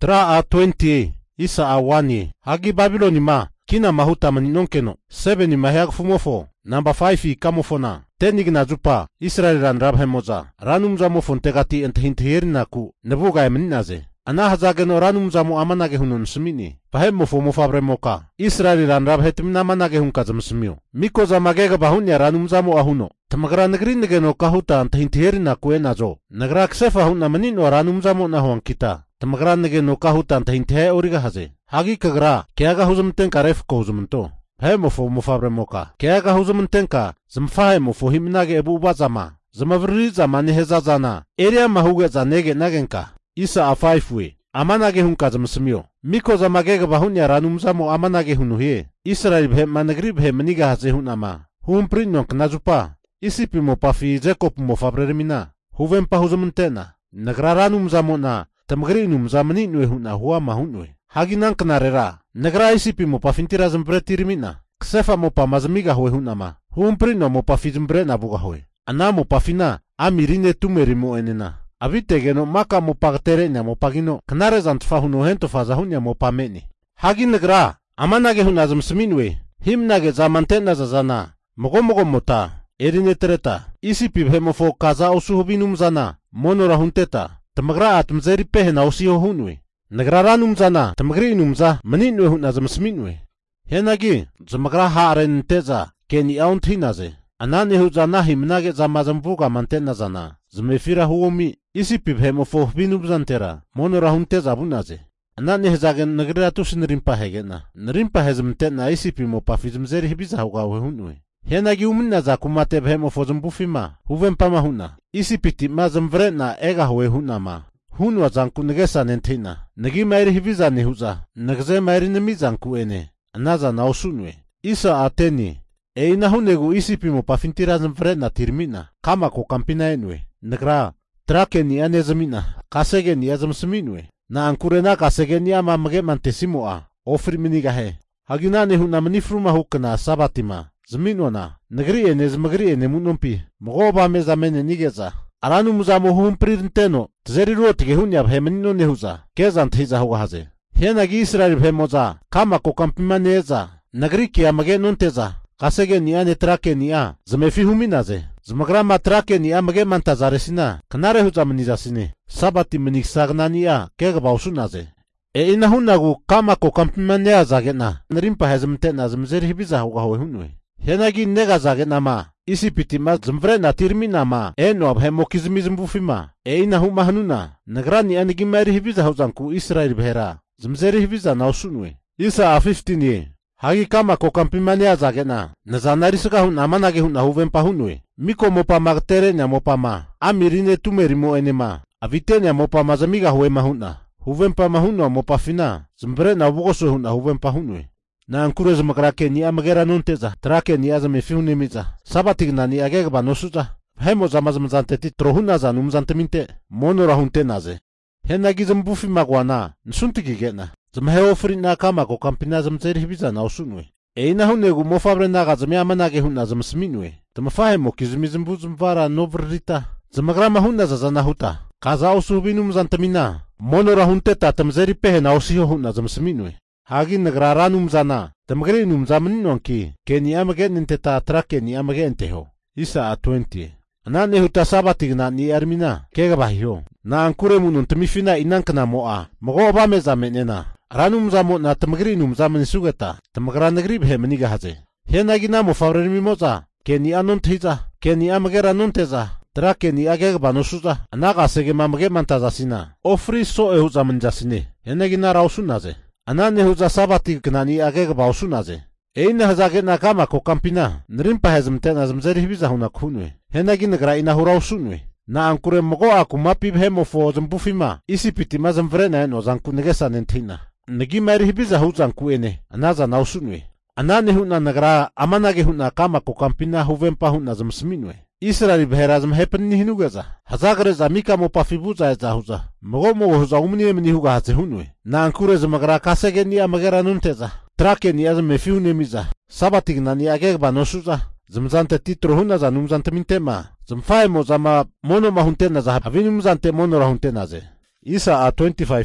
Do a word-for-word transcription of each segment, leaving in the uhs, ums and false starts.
Tra a twenty isa a one hagi Babyloni ma kina mahuta maninonkeno seven mahag fumofo number five kamofona tenigna jupa Israel ran rabhemoza ranum zamo fontegati enthinthirna ku nebuga eminaze ana hazageno ranum zamo amanage hunun smini pahemo fo mofabre moka Israel ran rabhetmna manage hun kazam smio miko zamagega bahunya ranum zamo ahuno tamagra nagrin geno kahuta enthinthirna ku enazo nagra ksefa hunna manino ranum zamo na hon kita tamagra nageno kahuta enthinthe origa haze hagi kagra kyaga huzumten karef ko huzumto hemo fo mofabre moka kyaga huzumten ka zamfahe mo fo himnage ebu bazama zamavri zamani hezazana area mahuga zanege nagenka isa a five we amanage hun kazamsmio miko zamagega bahunya ranum zamo amanage hunuhie Israel bhe managri bhe maniga haze hunama hum prinonk najupa isipi mo pafi Jacob mo fabrermina huven pa huzumtena nagra ranum zamo na tamgri num zamani nwe huna huwa mahunwe haginan knarera nagra isipi mo pafintira zambretirmina ksefa mo pa mazmiga hwe hunama hum prino mo pafizmbre na buga hwe ana mo pafina amirine tumeri mo enena avitegeno maka mo pagtere nya mo pagino knare zantfa huno hento faza hunya mo pameni hagin nagra amanage hunazum sminwe himnage zamantena zazana mogo mogo mota erine treta isipi bhemo fo kaza osuhubinum zana monora hunteta tamagra atmzeri pehna osio hunwe nagra ranum zana tamagri numza maninwe hunazum sminwe henagi zamagra haren teza keni aunthinaze anane huzana himnage zamazambuga mantena zana zmefira huomi isipi bhemo fo binubzantera monora hunteza bunaze anane hezagen nagra tusnrimpa hegena nrimpa hezmtena isipi mo pafizmzeri hibiza hugawe hunwe henagi umna za kumate bhemo fo zmbufima huvempa mahuna isipiti mazamvrena ega hwe hunama hunwa zanku negesa nentina nagi mairi hibiza nehuza nagze mairi nemizanku ene anaza nausunwe isa ateni eina hunegu isipi mo pafintira zmvrena tirmina kama ko kampina enwe nagra trakeni anezmina kasegeni azmsminwe na ankurena kasegeni ama mage mantesimoa ofriminiga he haginane hunamni fruma hukna sabatima zminona nagri ene zmagri ene munompi mogoba mezamene nigeza aranu muzamo hum printeno tzeri rotige hunya bhemenino nehuza kezan thiza hugaze henagi Israel bhemoza kama ko kampimaneza nagri kia mage nonteza kasege niane trake nia zmefi huminaze zmagra matrake nia mage mantazaresina knare huzamnizasine sabati mniksagnania kega bausunaze e ina hunagu kama ko kampimanea zagena nrimpa hezmtena zmzeri hibiza hugawe hunwe henagi nega zagena ma isipitima zmvrena tirmina ma eno abhemokizmizmbufima e ina huma hanuna nagrani anigi mari hibiza huzanku Israel bhera zmzeri hibiza nausunwe isa a fifteen ye hagi kama ko kampimania zagena nazanarisga hun amanage hun huvempa hunwe miko mopa magtere nya mopa ma amirine tumerimo enema avitenya mopa mazamiga huwe mahuna huvempa mahunwa mopa fina zmvrena bugoso hun huvempa hunwe na ankure zmagrake ni amagera nonteza trake ni azame fiunemiza sabatigna ni agegba nosuza hemo zamazmzanteti trohuna zanumzanteminte monora huntenaze henagi zmbufi magwana nsuntigigena zmheofrina kama ko kampina zmzeri hibiza nausunwe eina hunegu mofabre naga zme amanage hunna zmsminwe tmafahemo kizmizmbu zmvara novrita zmagrama hunna zazana huta kaza osubinum zantamina monora hunteta tmzeri pehna osiho hunna zmsminwe hagi nagraranum zana tamgrinum zamninonki keni amage ninteta trake ni amage enteho isa a twenty anane huta sabatigna ni armina kega bahio na ankure munun tmifina inankna moa mogo obame zamenena ranum zamo na tamgrinum zamen sugata tamgranagri bhemniga haze henagina mo favremi moza keni anon thiza keni amage ranonteza trake ni age banosuza anaga sege mamage mantazasina ofri so ehu zaman jasine henagina rausunaze anane huza sabati knani agega bausunaze eina hazage nakama ko kampina nrimpa hezmtena zmzeri hibiza huna kunwe henagi nagra ina hurausunwe na ankure mogo akumapi bhemo fo zmbufima isipiti mazmvrena no zanku negesa nentina negi mari hibiza huzanku ene anaza nausunwe anane huna nagra amanage huna kama ko kampina huvempa huna zmsminwe Israel bherazm hepni hinugaza hazagre zamika mo pafibuza za huza mogo mo huza umni mni huga haze hunwe na ankure zmagra kasege ni amagera nunteza trake ni azme fiunemiza sabatigna ni agegba nosuza zmzante titro huna za numzante mintema zmfaimo zama mono mahuntena za havinumzante mono rahuntena ze isa a twenty-five we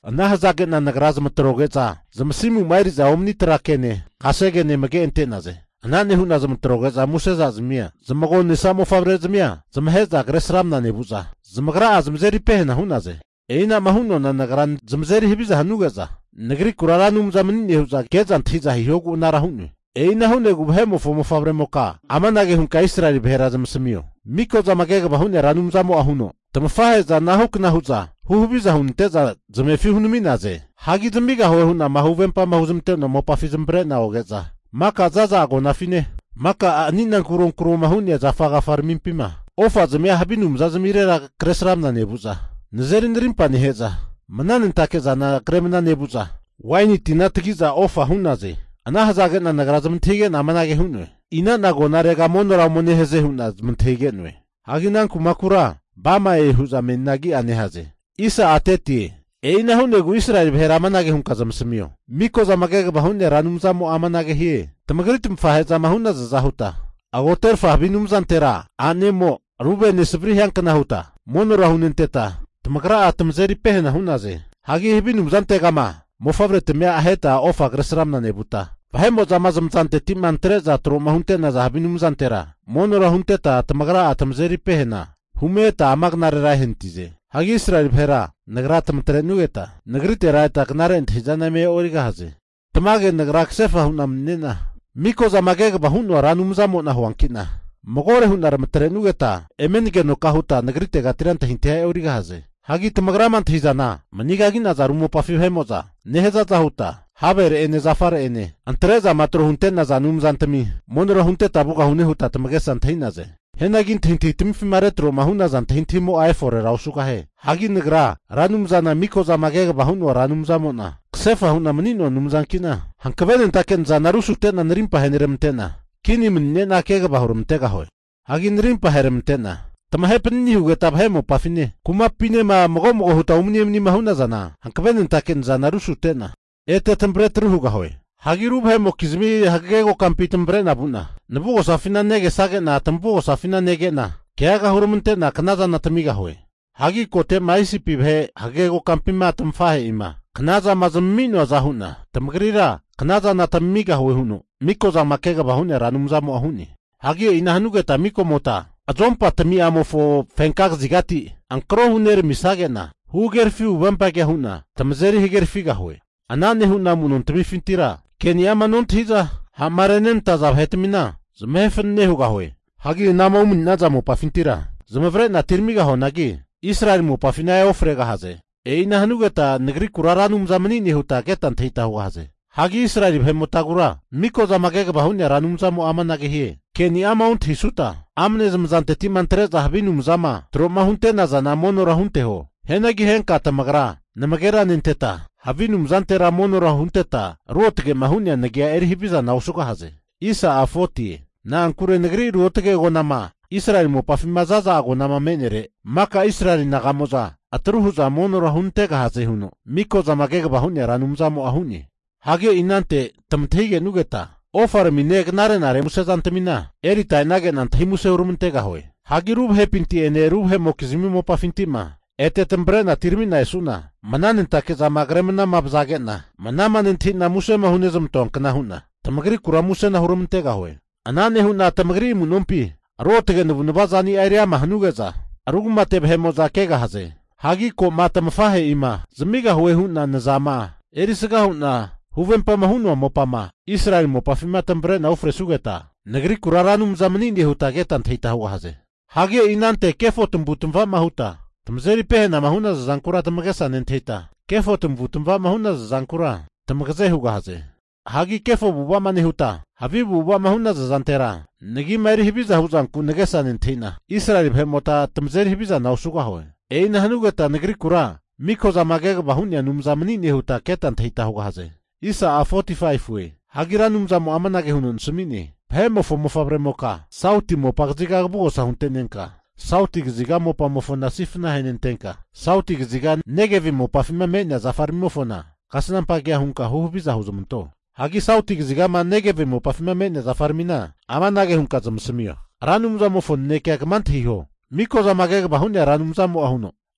Anahazake na nagraza matrogeza. Zamasimu mairiza omni trakene. Kasege ne mage entenaze. Anane huna zamtrogeza museza zmia. Zamago ne samo fabrezmia. Zamheza gresram na nebuza. Zamagra azmzeri pehna hunaze. Eina mahuno na nagran zamzeri hibiza hanugeza. Nagri kuraranum zamani nehuza kezan tiza hiyogu narahunu. Eina hune gubhemo fomo fabremoka. Amanage hunka Israeli behera zamsamio. Miko zamagega bahune ranum zamo ahuno. Tamafahe nahuk nahuza. Huhubiza hunteza zamefi hunuminaze. Hagi zamiga hoe huna mahuvempa mahuzumte no mopafizmbre na ogeza. Maka zaza ago nafine. Maka anina kurung kurung mahunya zafaga farmimpima. Ofa zamia habinum zazamirera kresram na nebuza. Nazerin rimpa niheza. Mananin takeza na kremna nebuza. Waini tinatigiza ofa hunaze. Anahazage na nagrazamtige na manage hunwe. Ina nago narega monora moneheze hunaz mntege nwe. Haginan kumakura. Bama e huza menagi anehaze. Isa ateti. E ina hunegu Israel behera manage hunkazam samio. Miko zamagega bahunne ranumzamo amanage hie. Tamagritum faheza mahunna zahuta. Agoter fahbinum zantera. Anemo rube nisbri hankana huta. Monora hunenteta. Tamagra atamzeri pehna hunaze. Hagi hibinum zantegama. Mofavre temea aheta ofa gresramna nebuta. Vahemo zamazam zante timan treza tro mahuntena zahabinum zantera. Monora hunteta tamagra atamzeri pehna. Humeta amagnare hentize. Hagi Israel phera nagratam trenugeta. Nagrite raita knarent hizana me origa haze. Tamage nagraksefa hunam nena. Miko zamagega bahunwa ranumzamo na huankina. Mogore hunaram trenugeta. Emenige no kahuta nagrite gatiranta hintea origa haze. Hagi tamagraman hizana. Manigagi nazarumo pafihemoza. Neheza zahuta. Haber ene zafar ene. Antreza matro huntena zanumzantami. Monro hunte tabuga hunehuta tamagesan teinaze. Henagin tinti timfimaretro mahuna zan tintimo ay fore rausuka he. Hagin gra ranumzana miko zamagega bahunwa ranumzamona. Ksefa huna manino numzankina. Hankaveden taken zanarusu tena nrimpa heneremtena. Kini mnena kega bahurumtega hoy. Hagin rimpa heremtena. Tamahepenni hugetab hemo pafine. Kuma pine ma mogomogo huta umniemni mahuna zana. Hankaveden taken zanarusu tena. Ete tempretru huga hoy. Hagirub hemo kizmi hagego kampitem brena buna. Nabugo safina nege sage na tambugo safina nege na. Keaga hurumte na kanaza na tamiga hoy. Hagi kote maisi pibhe hagego kampima tamfahe ima. Kanaza mazamino zahuna. Tamgrira kanaza na tamiga hoy huno. Miko za makega bahune ranumzamo ahuni. Hagi inahanuge ta miko mota. Azompa tami amo fo fenkak zigati. Ankro huner misage na. Hugerfi ubampage huna. Tamzeri higerfiga hoy. Anane huna munun tamifintira. Kenya manon tiza hamarenen taza hetmina zmefenne huga hoy. Hagi namo munna za mopafintira. Zmevre na tirmiga honagi. Israel mopafina ofrega haze. E ina hanugeta negri kuraranum zamani ni huta getan thita huga haze. Hagi Israel bhemotagura miko za magega bahunya ranum zamo amanage hie. Kenya amount hisuta. Amne zmzante timantreza habinum zama. Troma hunte na zana mono rahunte ho. Henagi henka tamagra. Namagera ninteta. Havinum zantera monora hunteta. Ruotge mahunya nagia erhibiza na usuka haze. Isa afoti. Na ankure negri ruotge gonama. Israel mo pafimazaza gonama menere. Maka Israel nagamoza. Atruhuza monora huntega haze huno. Miko za magega bahunya ranumzamo ahuni. Hage inante tamthige nugeta. Ofar mineg nare nare musezantemina. Erita enage nantahimuse urumuntega hoy. Hagi rubhe pinti ene rubhe mokizimi mo pafintima. Ete tembrena tirmina esuna. Mananin take za magremna mabzagena. Manamanin tina muse mahunizm tonkna huna. Tamagri kuramuse na hurumtega hoy. Anane huna tamagri munumpi. Arotege nubazani area mahnugeza. Arugma tebhemoza kega haze. Hagi ko matamfahe ima. Zamiga hoy huna nazama. Erisiga huna. Huvempa mahunwa mopama. Israel mopafima tembrena ufresugeta. Negri kuraranum zamanini hutagetan teita huwa haze. Hagi inante kefo tumbutumva mahuta. Tamzeri pehna mahuna zankura tamagesa nenteta. Kefo tumbutumva mahuna zankura. Tamagese huga haze. Hagi kefo buba mani huta. Habi buba mahuna zantera. Negi mairi hibiza huzanku negesa nentena. Israel bhemota tamzeri hibiza nausuga hoy. Eina hanugeta negri kura. Miko za magega bahunya numzamani nehuta ketan teita huga haze. Isa a forty-five we. Hagira numzamo amanage hunun sumini. Bhemo fo mofabre moka. Sauti mo pagziga bugo sa huntenenka. Sauti gziga mo pa mofona sifna henentenka. Sauti gziga negevi mo pa fima menya zafari mofona. Kasinan pagia hunka huhubiza huzumunto. Hagi sauti gziga ma negevi mo pa fima menya zafari mina. Amanage hunka zamsumio. Ranumza mo fon nekeak mantiho. Miko za magega bahunya ranumza mo ahuno.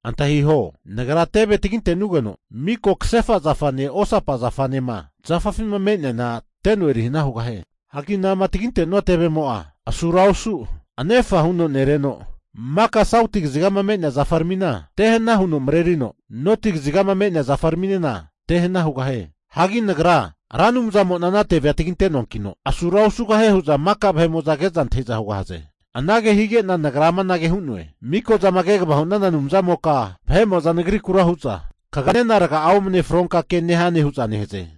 antahiho negara tebe tikin tenugeno miko ksefa zafane osapa zafane ma zafafima mene na tenu erihina hugahe hakina ma tikin tenua tebe moa asurausu anefa huno nereno maka sautik zigama mene zafarmina tehena huno mrerino notik zigama mene zafarminena tehena hugahe hagi negara ranum zamo nana tebe tikin tenon kino asurausu gahe huza maka bhemo zagezan teiza hugahaze anage hige na nagrama nage hunwe miko zamage bahuna na numza moka bhemo zanagri kura huza kagane naraka aumne fronka ke nehane huza neheze